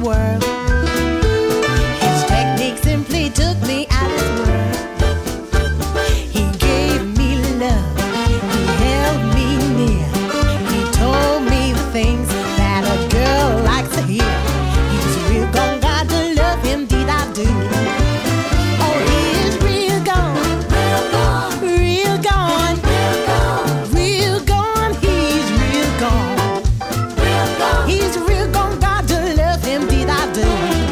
world. His technique simply took me out of this world. He gave me love, he held me near, he told me the things that a girl likes to hear. He's real gone, got to love him, did I do? Oh, he is real gone, real gone, real gone, real gone, he's real gone. He's real gone, got to love him, did I do?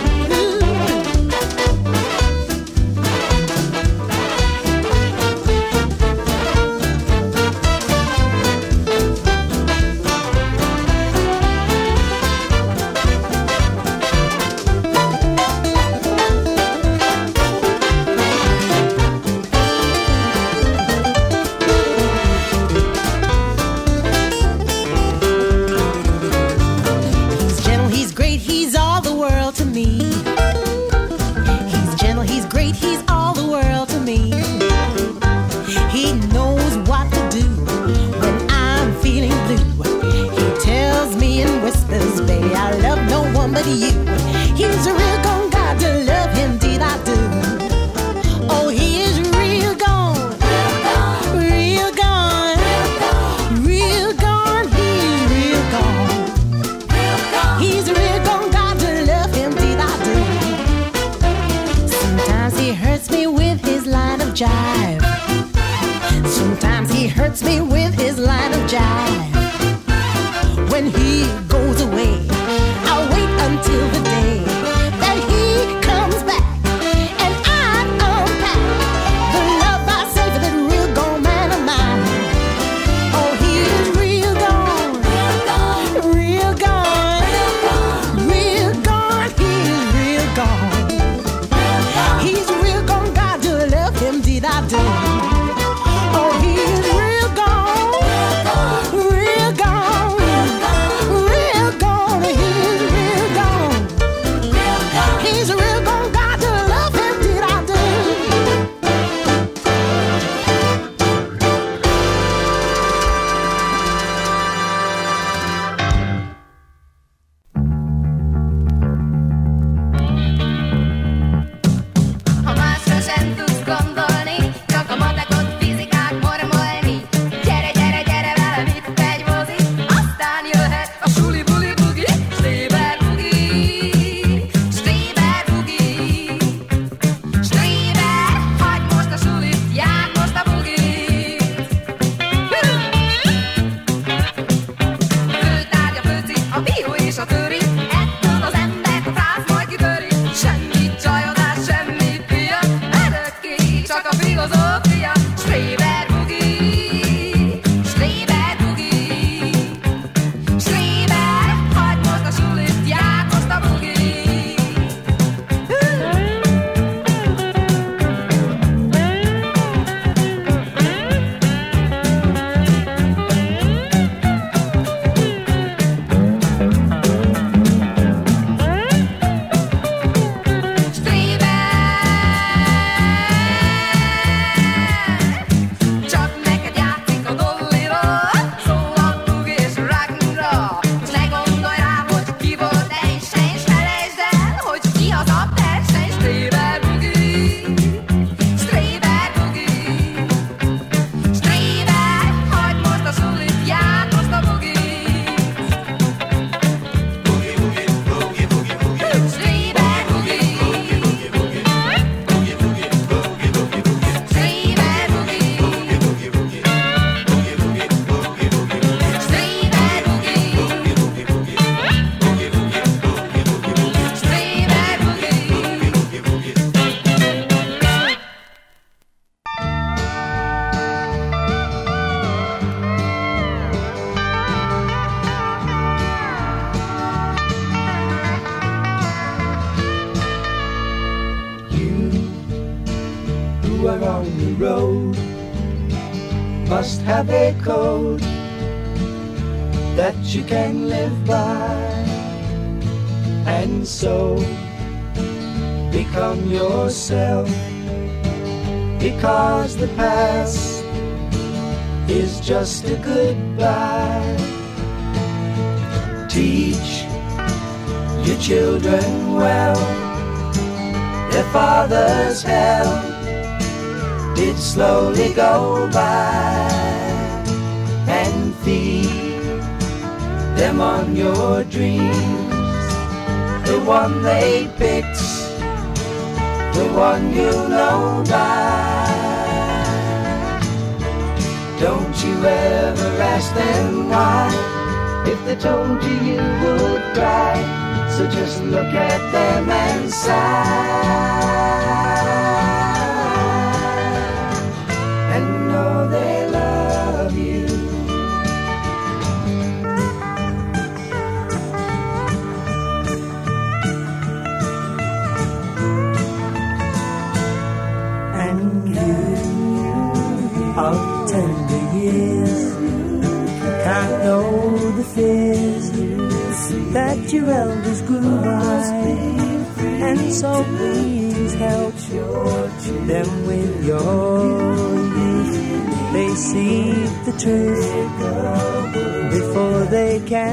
He's gentle, he's great, he's all the world to me. He's gentle, he's great, he's all the world to me. He knows what to do when I'm feeling blue. He tells me in whispers, baby, I love no one but you. He's a real gone, got to love him, did I do? Oh, he is real gone, real gone, real gone, he's real gone. He's real gone, got to love him, did I do? Sometimes he hurts me with his line of jive. Sometimes he hurts me with his line of jive. When he goes away, I'll wait until the day that he comes back, and I unpack the love I save for that real gone man of mine. Oh, he is real gone, real gone, real gone, he's real gone. He's real gone, got to love him, did I do? Oh, he's real gone, real gone, real gone, he's real gone. He's real gone, got to love him, did I do? Ha másra sem tudsz gondolni, csak a matekot, fizikát mormolni. Gyere, gyere, gyere velem itt egy mozi, aztán jöhet a suli buli bugi. Stréber bugi, stréber bugi. Stréber, hagyd most a sulit, járd most a bugit. Főtárgy a főci, a bíró és a töri, ettől az embert a frász majd kitöri. Semmi csajodás, semmi pia, örökké csak a filozófia. Stréber bugi, stréber bugi. Stréber, hagyd most a sulit, járd most a bugit. Csak neked játszik a dolliról, szól a bugi és rock'n'roll. S ne gondolj rá, hogy ki volt Einstein, s felejtsd el, hogy ki az a Bernstein. Stréber bugi, stréber bugi. Stréber, hagyd most a sulit, járd most a bugit. Stréber bugi, stréber bugi. Who are on the road must have a code that you can live by, and so become yourself, because the past is just a goodbye. Teach your children well. Their father's hell did slowly go by, and feed them on your dreams. The one they picked, the one you know by. Don't you ever ask them why. If they told you, you would cry. So just look at them and sigh, and know they love you. And you of tender years can't know the fears that your elders grew by, and so please help them with your youth. They see the truth before they can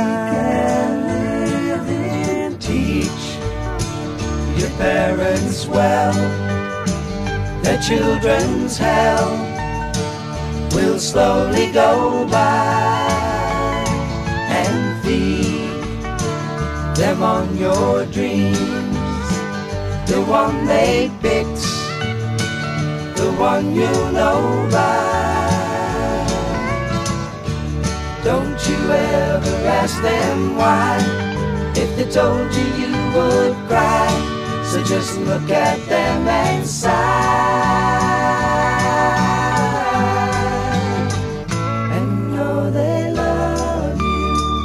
die. Teach your parents well. Their children's hell will slowly go by, and feed them on your dreams. The one they picked, the one you know by. Don't you ever ask them why. If they told you, you would cry. So just look at them and sigh, and know they love you.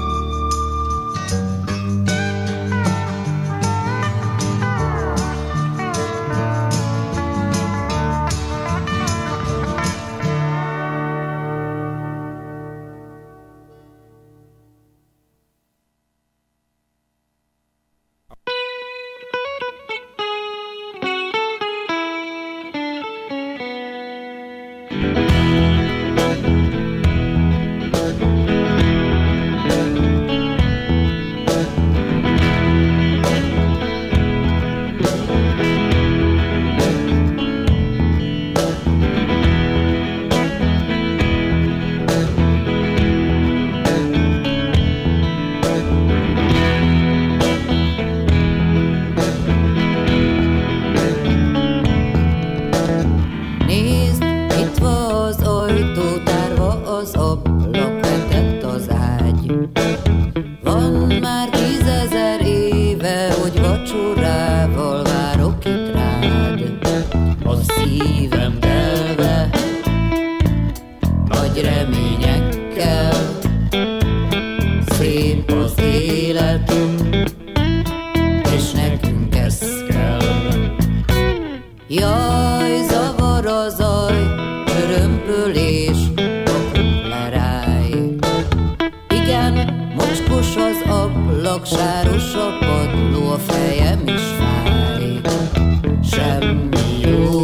Jaj, zavar a zaj, örömpölés, okunk leráj. Igen, mocskos az ablak, sáros a padló, a fejem is fáj. Semmi jó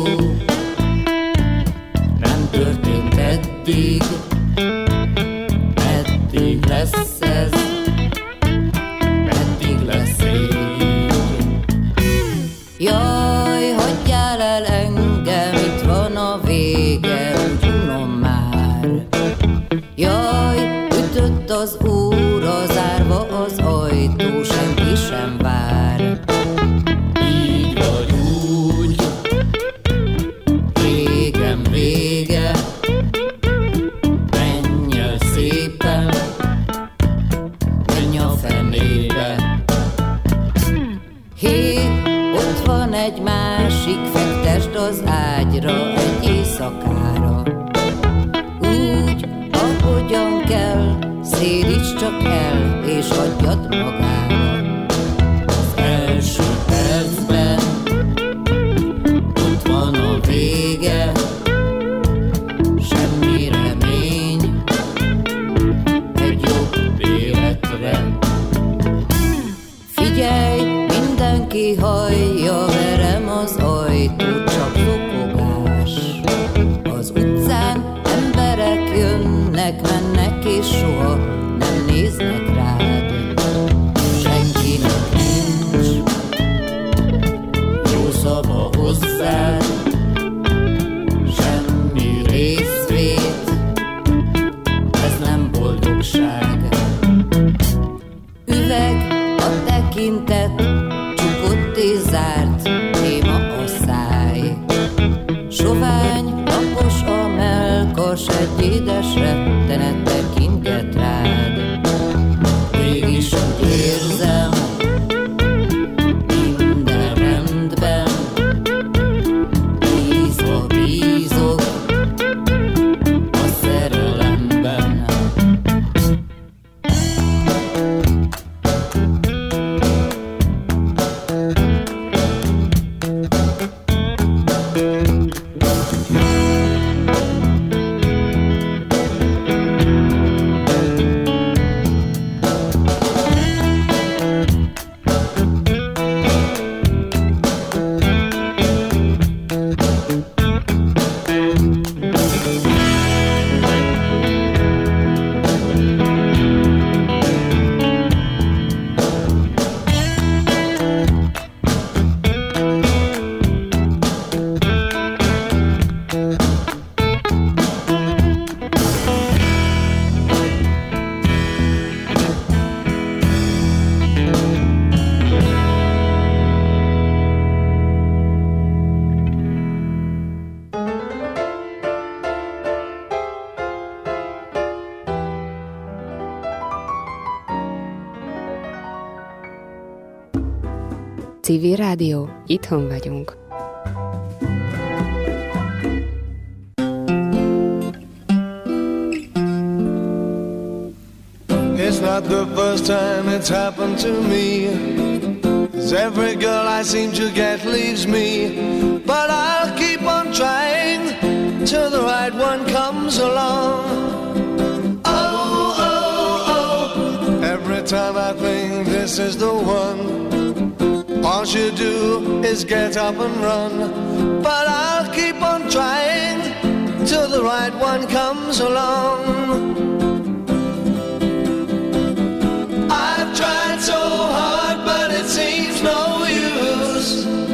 nem történt eddig, eddig lesz ez, eddig lesz így. Jaj, hagyjál el engem, itt van a vége, úgy unom már. Jaj, ütött az óra, zárva az ajtó, senki sem vár. Így vagy úgy, régen vége, menj el szépen, menj a fenébe. Hé, ott van egy másik, fektesd az ágyra egy éjszakára. Úgy, ahogyan kell, szédíts csak el, és hagyjad magára. Az első percben ott van a vége, semmi remény egy jobb életre. Figyelj, mindenki hallja, verem az ajtót, csak zokogás. Az utcán emberek jönnek, mennek, és soha nem néznek rád. Senkinek boldogság. Üveg a tekintet, csukott és zárt, néma a száj. Sovány, lapos a mellkas, egy édes rettenet tekintet rád. Mégis úgy érzem, minden rendben, bízva bízok a szerelemben. Civil Rádió, itthon vagyunk. It's not the first time it's happened to me. 'Cause every girl I seem to get leaves me. But I'll keep on trying till the right one comes along. Oh, oh, oh, every time I think this is the one, all you do is get up and run. But I'll keep on trying till the right one comes along. I've tried so hard, but it seems no use.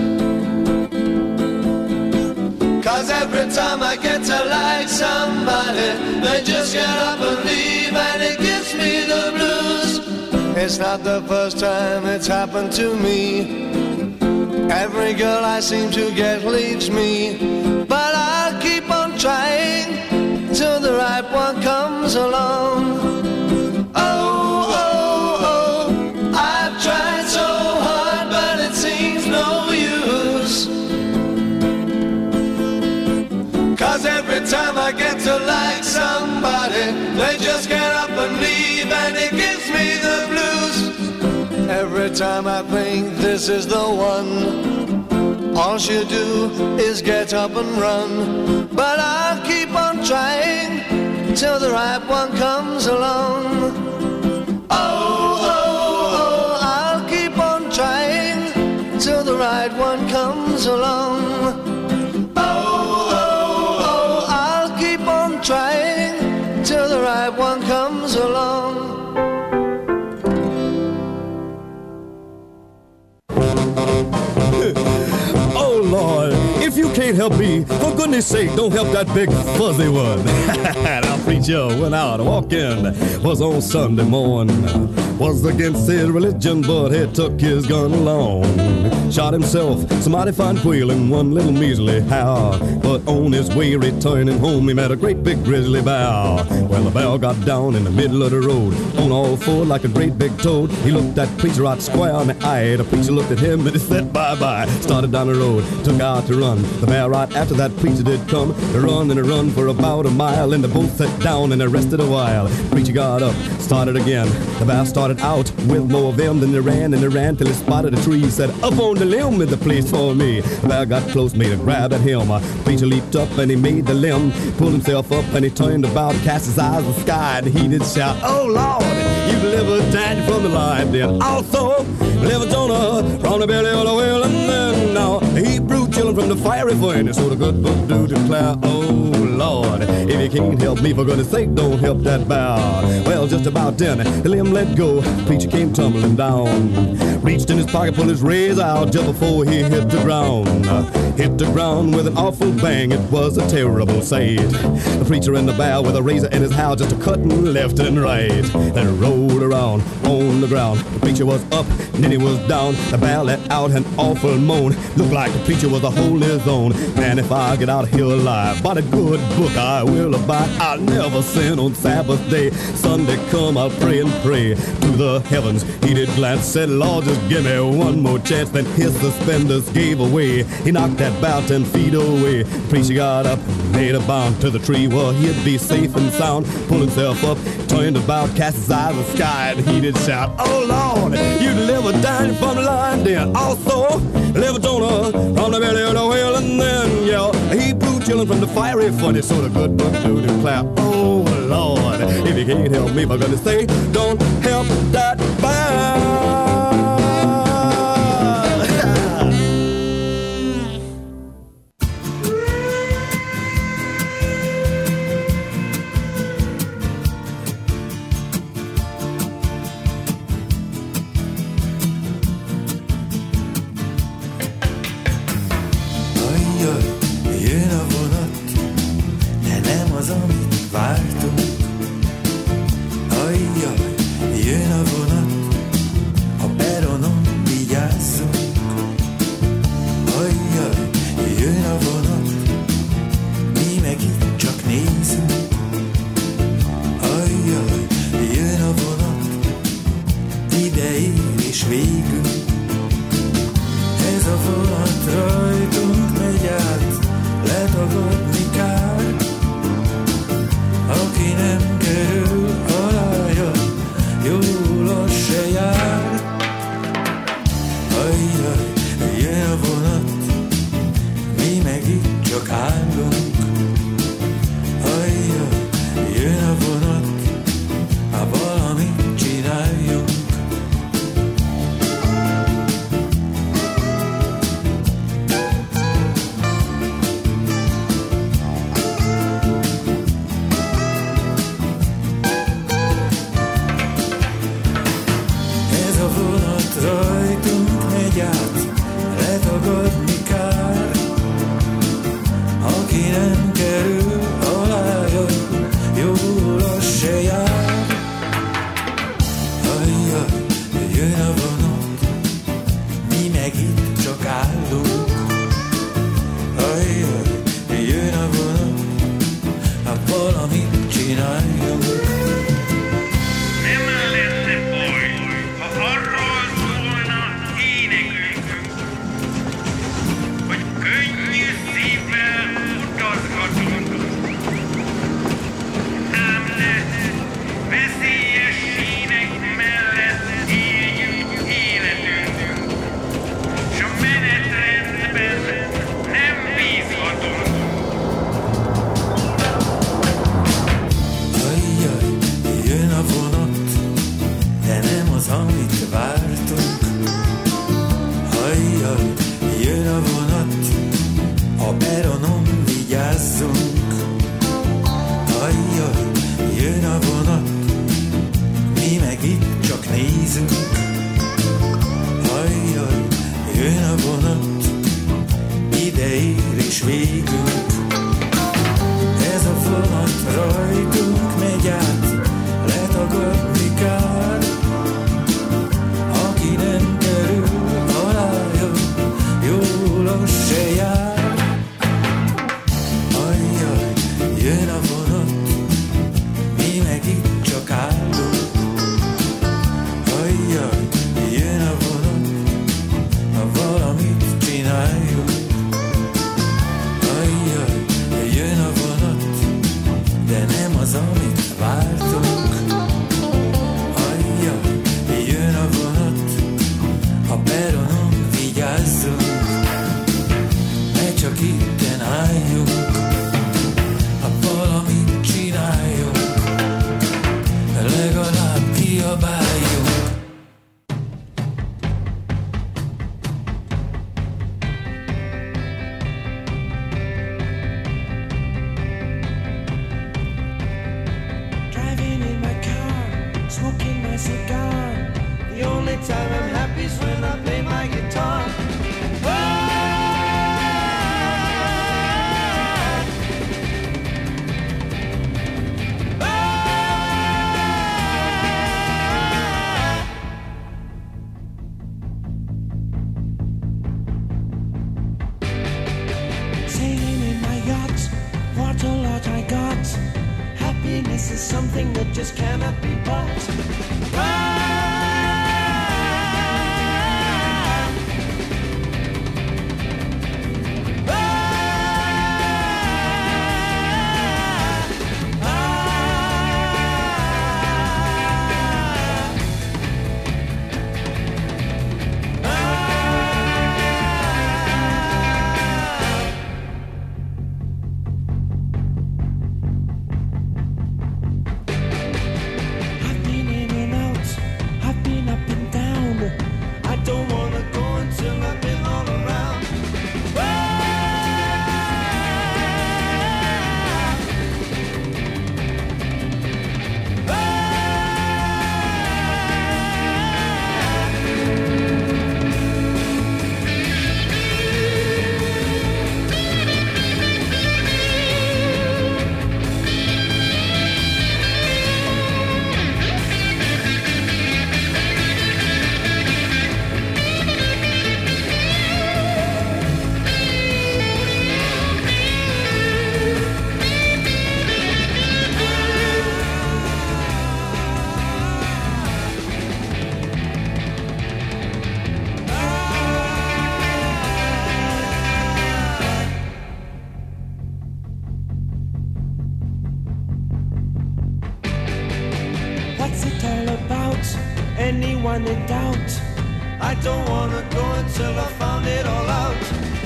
'Cause every time I get to like somebody, they just get up and leave, and it gives me the blues. It's not the first time it's happened to me. Every girl I seem to get leaves me. But I'll keep on trying till the right one comes along. Oh, oh, oh, I've tried so hard, but it seems no use. 'Cause every time I get to like somebody, they just get up and leave, and it gives me the blues. Every time I think this is the one, all you do is get up and run. But I'll keep on trying till the right one comes along. Oh, oh, oh, I'll keep on trying till the right one comes along. Oh, oh, oh, I'll keep on trying till the right one comes along. Oh, Lord, if you can't help me, for goodness sake, don't help that big fuzzy one. Our preacher went out walking, was on Sunday morning, was against his religion, but he took his gun along. Shot himself, somebody find quail in one little measly how. But on his way returning home, he met a great big grizzly bear. Well, the bear got down in the middle of the road, on all four like a great big toad. He looked that preacher out square in the eye. The preacher looked at him and he said bye-bye. Started down the road, took out to run. The bear right after that preacher did come. They run and they run for about a mile, and they both sat down and they rested a while. Preacher got up, started again. The bear started out with more vim than they ran, and they ran till he spotted a tree. He said, up on the limb is the place for me. The bear got close, made a grab at him. Preacher leaped up and he made the limb, pulled himself up and he turned about, cast his eyes to the sky, and he did shout, oh Lord, you delivered Daniel from the lion den. Also delivered Jonah from the belly of the whale, and then now Hebrew children from the fiery furnace. So the good book do declare, oh Lord, if you can't help me, for goodness sake, don't help that bear. Well, bells just about then. The limb let go, preacher came tumbling down. Reached in his pocket, pulled his razor out just before he hit the ground. Hit the ground with an awful bang, it was a terrible sight. The preacher in the bow with a razor in his house, just a cutting left and right. Then rolled around on the ground. The preacher was up, and then he was down. The bow let out an awful moan. Looked like the preacher was a holy zone. Man, if I get out of here alive, by the good book I will abide. I'll never sin on Sabbath day. Sunday come, I'll pray and pray to the heavens. He did glance, said, Lord, just give me one more chance. Then his suspenders gave away. He knocked that bow 10 feet away. The preacher got up, made a bound to the tree where he'd be safe and sound. Pulled himself up, turned about, cast his eye to the sky, and he did shout, oh Lord, you delivered down from the lion den. Also, delivered Jonah from the belly of the whale, and then, yeah, he blew children from the fiery funny sort of good book to the clap. Oh Lord, if you can't help me, for goodness sake, don't help that bow. Vártunk, ajjaj, jön a vonat, my cigar. The only time I'm happy is when I play my guitar. Sailing in my yacht, what a lot I got. Happiness is something that just cannot be bought. What's it all about? Anyone in doubt? I don't wanna go until I found it all out.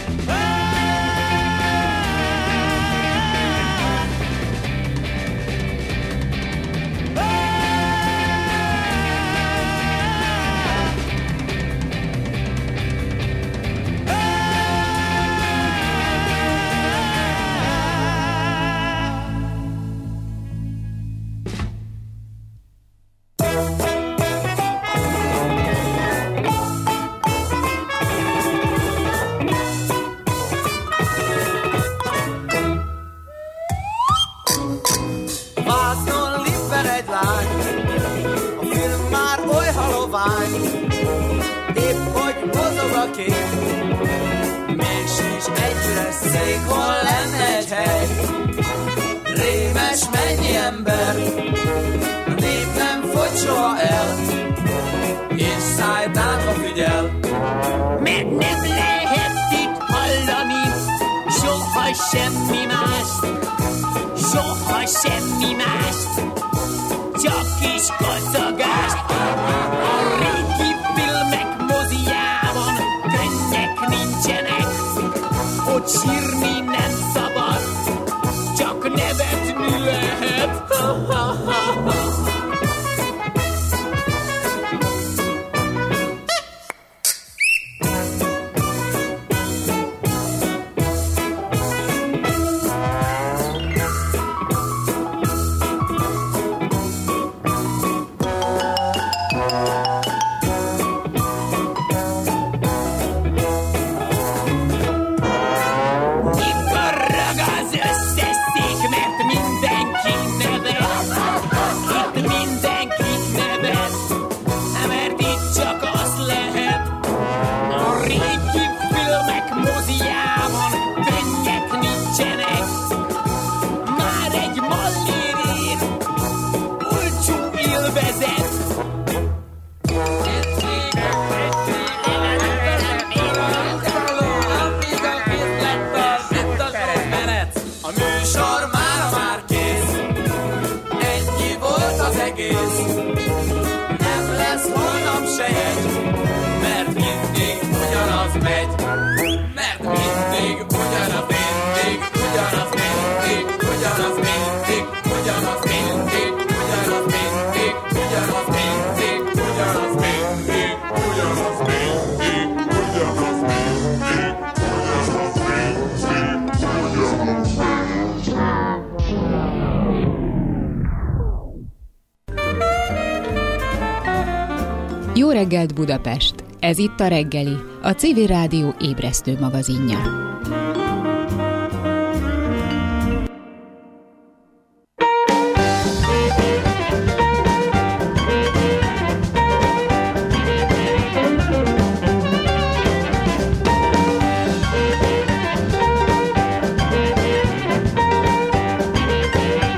Épp hogy mozog a kép, még sincs egyre szék, hol lenne egy hely. Rémes mennyi ember, a nép nem fogy soha el, és szájtátva figyel. Mert nem lehet itt hallani soha semmi mást, soha semmi mást, csak kis kacagást. A régi filmek moziában könnyek nincsenek, ott sírni nem szabad, csak nevetni lehet. Jó reggelt Budapest! Ez itt a reggeli, a Civil Rádió ébresztő magazinja.